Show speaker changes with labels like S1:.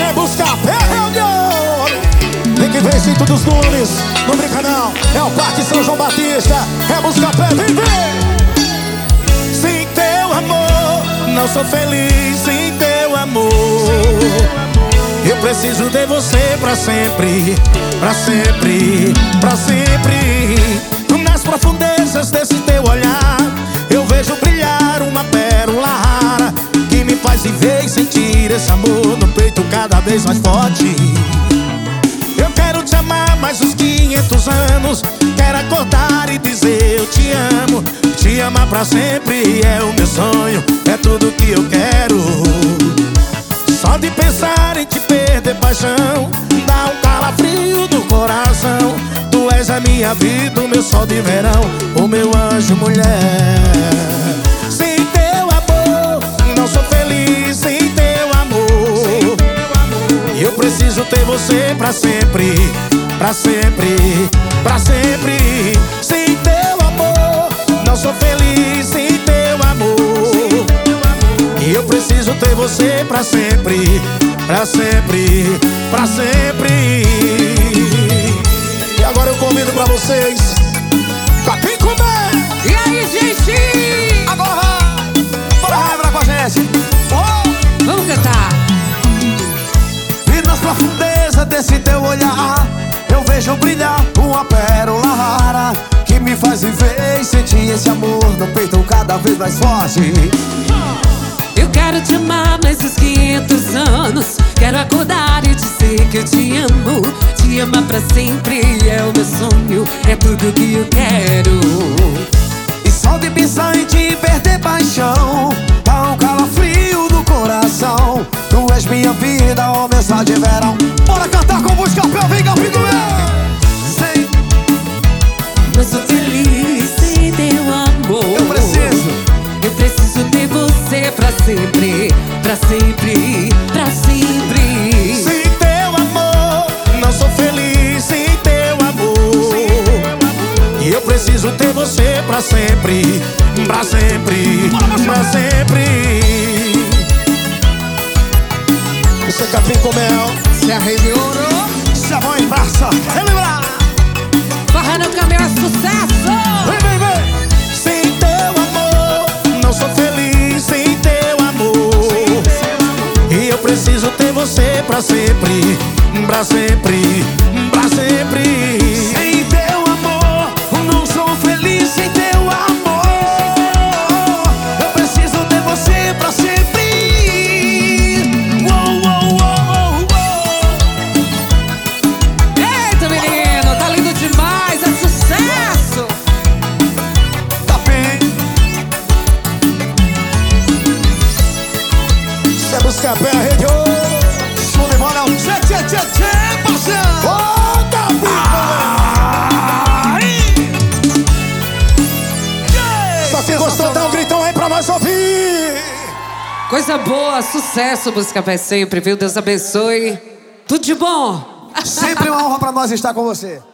S1: É buscar pé, reunião. Tem que ver jeito dos Nunes. Não brinca não, é o Parque São João Batista. É buscar pé, vem ver. Sem teu amor, não sou feliz sem teu amor. Eu preciso de você pra sempre, pra sempre, pra sempre. Nas profundezas desse teu olhar, eu vejo brilhar uma pérola rara que me faz viver e sentir esse amor no peito cada vez mais forte. Eu quero te amar mais uns 500 anos. Quero acordar e dizer eu te amo. Te amar pra sempre é o meu sonho, é tudo que eu quero. Só de pensar em te perder paixão dá um calafrio no coração. Tu és a minha vida, o meu sol de verão, o meu anjo mulher. Sem teu amor, não sou feliz sem teu amor. E eu preciso ter você pra sempre, pra sempre, pra sempre. Sem teu amor, não sou feliz sem teu amor. E eu preciso ter você pra sempre, pra sempre, pra sempre. E agora eu convido pra vocês Capim Comer.
S2: E aí, gente?
S1: Agora bora lembrar com a gente. Oh!
S2: Vamos cantar.
S1: E nas profundezas desse teu olhar, eu vejo brilhar uma pérola rara que me faz viver e sentir esse amor no peito cada vez mais forte.
S2: Eu quero te amar mais uns 500 anos. Quero acordar e dizer que eu te amo. Te amar pra sempre é o meu sonho, é tudo que eu quero.
S1: E só de pensar em te perder paixão dá um calafrio no coração. Tu és minha vida, ó meu sol de verão. Bora cantar com música, vem Capim Comer. Sei,
S2: Não sou feliz sem teu amor.
S1: eu preciso.
S2: Eu preciso ter você pra sempre, pra sempre, pra sempre.
S1: Sem teu amor, não sou feliz sem teu amor. E eu preciso ter você pra sempre, pra sempre, pra sempre. Você Capim Comel,
S2: Se arrepiou,
S1: se a mãe passa, relembrar.
S2: Farra no caminho é sucesso.
S1: Vem, vem, vem. Sem teu amor, não sou feliz sem teu amor. E eu preciso ter você pra sempre, pra sempre, pra sempre. Sem teu amor, não sou feliz sem teu amor. Eu preciso ter você pra sempre. Uou, uou, uou, uou.
S2: Eita, menino, tá lindo demais, é sucesso.
S1: Capim. Você busca pé, rede ouro. Show de bola, tchê, tchê, tchê, tchê, parceiro. Ô, Capim. Só quem gostou, dá um gritão aí pra nós ouvir.
S2: Coisa boa, sucesso, Busca Pé sempre, viu? Deus abençoe. Tudo de bom.
S1: Sempre uma honra pra nós estar com você.